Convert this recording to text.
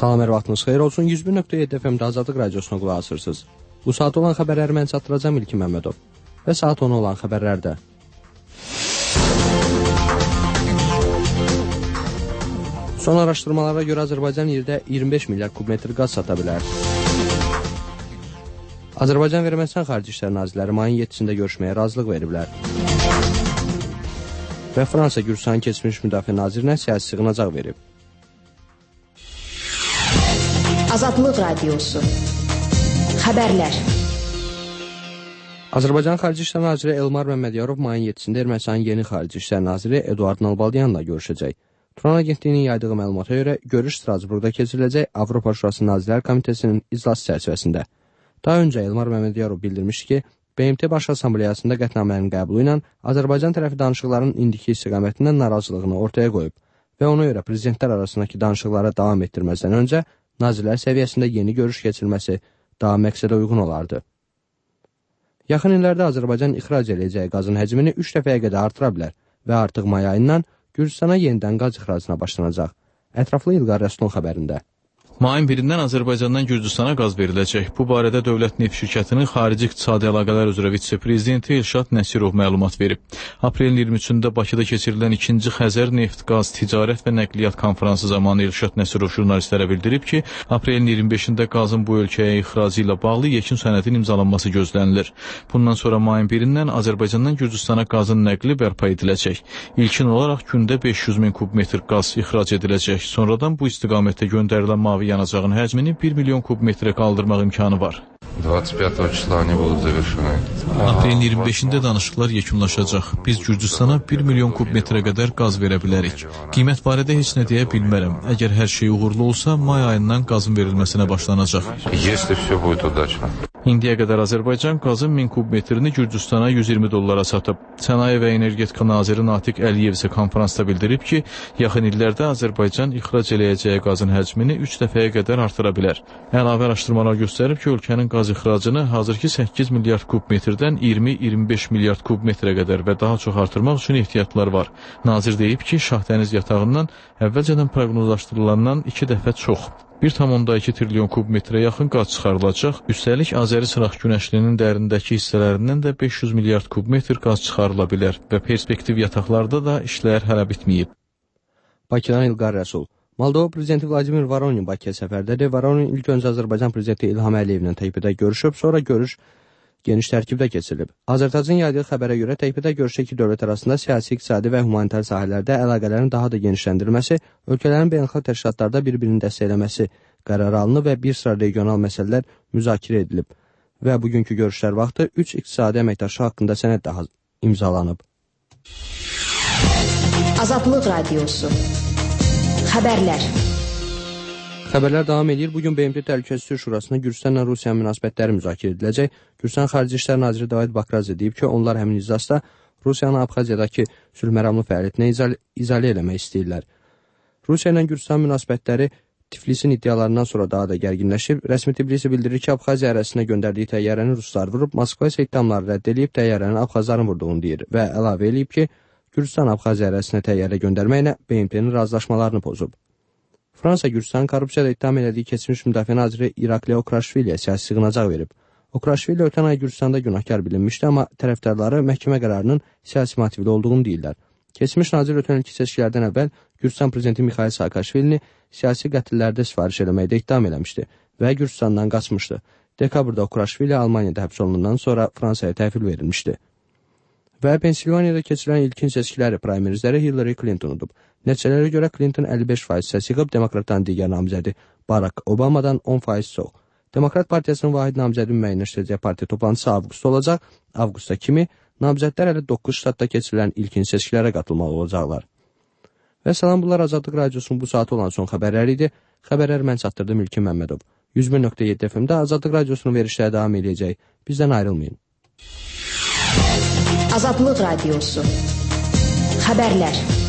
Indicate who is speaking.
Speaker 1: Salam, hər vaxtınız xeyir olsun. 101.7 FM-də Azadlıq Radiosuna qulaq asırsınız. Bu saat olan xəbərləri mən çatdıracağım İlkin Məmmədov. Və saat 10 olan xəbərlərdə. Son araşdırmalara görə Azərbaycan ildə 25 milyard kubmetr qaz sata bilər. Azərbaycan və Ermənistan Xarici İşlər Nazirləri mayın 7-sində görüşməyə razılıq veriblər. Və Fransa Gürcüstanın keçmiş müdafiə nazirinə siyasi sığınacaq verib.
Speaker 2: Azadlıq Radiosu. Xəbərlər.
Speaker 1: Azərbaycan Xarici İşlər Naziri Elmar Məmmədiyarov mayın 7-sində Ermənistanın yeni Xarici İşlər Naziri Eduard Nalbandyanla görüşəcək. Turan Agentliyinin yaydığı məlumata görə görüş Strasburqda keçiriləcək Avropa Şurası Nazirlər Komitəsinin iclası çərçivəsində. Daha öncə Elmar Məmmədiyarov bildirmişdi ki, BMT Baş Assambleyasında qətnamənin qəbulu ilə Azərbaycan tərəfi danışıqların indiki istiqamətindən narazılığını ortaya qoyub və ona görə prezidentlər arasındakı danışıqlara davam etdirməzdən öncə nazirlər səviyyəsində yeni görüş keçirilməsi daha məqsədə uyğun olardı. Yaxın illərdə Azərbaycan ixrac edəcəyi qazın həcmini 3 dəfəyə qədər artıra bilər və artıq may ayından Gürcüstana yenidən qaz ixracına başlanacaq. Ətraflı İlqar Rəsulun xəbərində.
Speaker 3: Mayın 1-dən Azərbaycandan Gürcüstana qaz veriləcək. Bu barədə Dövlət Neft Şirkətinin Xarici İqtisadi Əlaqələr üzrə vitse-prezidenti Elşad Nəsirov məlumat verib. Aprelin 23-də Bakıda keçirilən 2-ci Xəzər Neft, Qaz, Ticarət və Nəqliyyat konfransı zamanı Elşad Nəsirov jurnalistlərə bildirib ki, aprelin 25-də qazın bu ölkəyə ixracı ilə bağlı yekun sənədin imzalanması gözlənilir. Bundan sonra mayın 1-dən Azərbaycandan Gürcüstana qazın nəqli bərpa ediləcək. İlkin olaraq gündə 500 min kubmetr qaz ixrac ediləcək. Sonradan bu istiqamətdə göndərilən mavi yanacağın həcmini 1 milyon kubmetrə qaldırmaq imkanı var.
Speaker 4: 25 числа они будут завершены.
Speaker 3: Aprelin 25-də danışıqlar yekunlaşacaq. Biz Gürcüstana 1 milyon kubmetrə qədər qaz verə bilərik. Qiymət barədə heç nə deyə bilmərəm. Əgər hər şey uğurlu olsa, may ayından qazın verilməsinə başlanacaq.
Speaker 4: Если все будет удачно.
Speaker 3: İndiyə qədər Azərbaycan qazın 1000 kubmetrini Gürcüstana $120 satıb. Sənaye və Energetika naziri Natiq Əliyev isə konfransda bildirib ki, yaxın illərdə Azərbaycan ixrac eləyəcəyi qazın həcmini 3 dəfəyə qədər artıra bilər. Əlavə araşdırmalar göstərib ki, ölkənin qaz ixracını hazırki 8 milyard kubmetrdən 20-25 milyard kubmetrə qədər və daha çox artırmaq üçün ehtiyatlar var. Nazir deyib ki, Şahdəniz yatağından əvvəlcədən proqnozlaşdırılandan 2 dəfə çox. 1,2 trilyon kubmetrə yaxın qaz çıxarılacaq. Üstəlik, Azəri Sıraq Günəşlinin dərindəki hissələrindən də 500 milyard kubmetr qaz çıxarıla bilər və perspektiv yataqlarda da işlər hələ bitməyib.
Speaker 1: Bakıdan İlqar Rəsul. Moldova prezidenti Vladimir Voronin Bakıya səfərdədir. Voronin ilk öncə Azərbaycan prezidenti İlham Əliyevlə Taypedə görüşüb, sonra görüş geniş tərkibdə keçirilib. Azərtacın yaydığı xəbərə görə Taypedə görüşdə iki dövlət arasında siyasi, iqtisadi və humanitar sahələrdə əlaqələrin daha da genişləndirilməsi, ölkələrin beynəlxalq təşkilatlarda bir-birini dəstəkləməsi qərarı alınıb və bir sıra regional məsələlər müzakirə edilib. Və bugünkü görüşlər vaxtı 3 iqtisadi əməkdaşlıq haqqında sənəd daha imzalanıb.
Speaker 2: Azadlıq Radiosu. Xəbərlər.
Speaker 1: Xəbərlər davam edir. Bugün BMT Təhlükəsizlik Şurasında Gürcüstanla Rusiya münasibətləri müzakirə ediləcək. Gürcüstan Xarici İşlər Naziri David Bakradze deyib ki, onlar həmin iclasda Rusiyanın Abxaziyadakı sülh məramlı fəaliyyətinə izalə eləmək istəyirlər. Rusiya ilə Gürcüstan münasibətləri Tiflisin iddialarından sonra daha da gərginləşib. Rəsmi Tbilisi bildirir ki, Abxaziya ərazisinə göndərdiyi təyyarəni ruslar vurub, Moskva isə ittihamları rədd edib təyyarənin Abxazların vurduğunu deyir və əlavə eləyib ki, Gürcüstan Abxaziya ərazisinə təyyarə göndərməklə BMT-nin razılaşmalarını pozub. Fransa Gürcüstanın korrupsiyada ittiham elədiyi keçmiş müdafiə naziri İrakli Okraşviliyə siyasi sığınacaq verib. Okraşvili ötən ay Gürcüstanda günahkar bilinmişdi, amma tərəfdarları məhkəmə qərarının siyasi motivli olduğunu deyirlər. Keçmiş nazir ötən ilki seçkilərdən əvvəl Gürcüstan prezidenti Mikhail Saakashvilini siyasi qətllərdə sifariş eləməkdə ittiham eləmişdi və Gürcüstandan qaçmışdı. Dekabrda Okraşvili Almaniyada həbs olunandan sonra Fransaya təhvil verilmişdi. Və Pensilvaniyada keçirilən ilkin seçkiləri primerizləri Hillary Clinton udub. Nəticələrə görə Clinton 55% səs yığıb, demokratların digər namizədi Barack Obamadan 10% çox. Demokrat Partiyasının vahid namizədini müəyyənləşdirəcək partiya toplantısı avqustda olacaq. Avqustda kimi namizədlər hələ 9 ştatda keçirilən ilkin seçkilərə qatılmalı olacaqlar. Və salam, bunlar Azadlıq Radiosunun bu saat olan son xəbərləri idi. Xəbərləri mən çatdırdım İlkin Məmmədov. 101.7 FM-də Azadlıq Radiosunun verişləri davam edəcək. Bizdən ayrılmayın.
Speaker 2: Azadlıq Radiosu. Xəbərlər.